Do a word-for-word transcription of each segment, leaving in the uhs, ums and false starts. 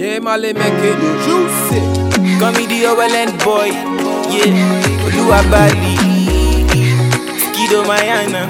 J Male make it juicy. Call me the overland boy, yeah. Oluwa Bali, Skido Mayana.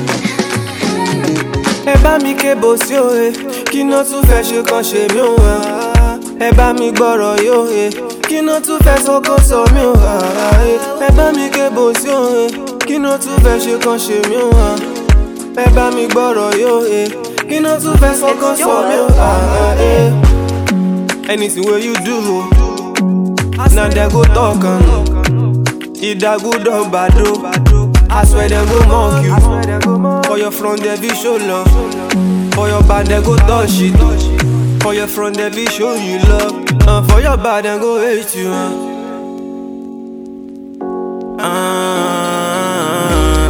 Ẹ bá mi ké bò sí òye, kí ná tún fẹ́ ṣe kan ṣe mí ò wá. Ẹ bá mi gbọ́rọ̀ yóò he, kí ná tún fẹ́ sọ kó sọ mí ò wá. Ẹ bá mi ké bò sí òye, kí ná tún fẹ́ ṣe kan ṣe mí ò wá. Ẹ bá mi gbọ́rọ̀ yóò he, kí ná tún fẹ́ sọ kó sọ mí ò wá. Anything wey you do, now they go talk am. Either good or bad, I swear they go mock you. For your front they be show love, for your back they go touch it. For your front they be show you love, and for your back they go hate you. Uh,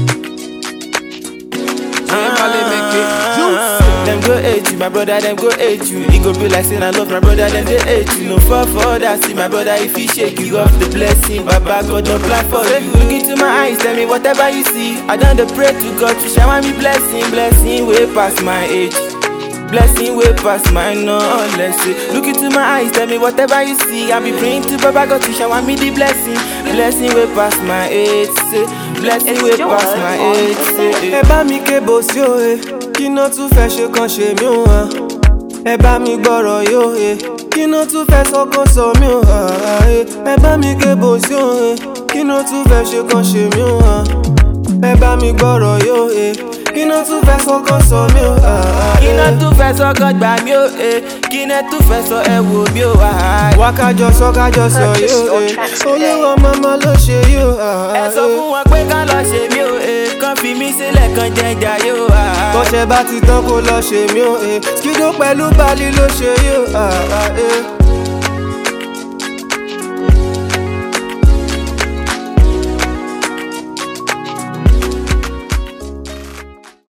J Male make it juicy. Them go hate you, my brother, them go hate you. It go be like saying I love my brother, then they hate you. No fall for that, see my brother, if he shake you off the blessing, Baba God don't plan for you. Look into my eyes, tell me whatever you see. I done the pray to God to shower me blessing, blessing way past my age. Blessing way past my knowledge. Look into my eyes, tell me whatever you see. I be praying to Baba God to shower me the blessing. Blessing way past my age. Blessing way past my age. Ẹ bá mi ké bò sí òye, kí ná tún fẹ́ ṣe kan ṣe mí ò wá. Ẹ bá mi gbọ́rọ̀ yóò he, kí ná tún fẹ́ sọ kó sọ mí ò wá. Ẹ bá mi ké bò sí òye, kí ná tún fẹ́ ṣe kan ṣe mí ò wá. Ẹ bá mi gbọ́rọ̀ yóò he, kí ná tún fẹ́ sọ kó sọ mí ò wá. Kí ná tún fẹ́ sọ kó gbà mí ó he, kí ná tún fẹ́ sọ ẹ wò mí ó wá. Wá kájọ sọ kájọ sọ yóò he, Olúwa màmá ló ṣe yóò. Ẹ sọ fún wọn pé kán lọ ṣe mí ó he, kán fi mí sílẹ̀ kán jẹjà yóò wá. Tọ́ṣẹ́ bá ti tán kó lọ ṣe mí ò he, Skido pẹ̀lú Bali ló ṣe yóò.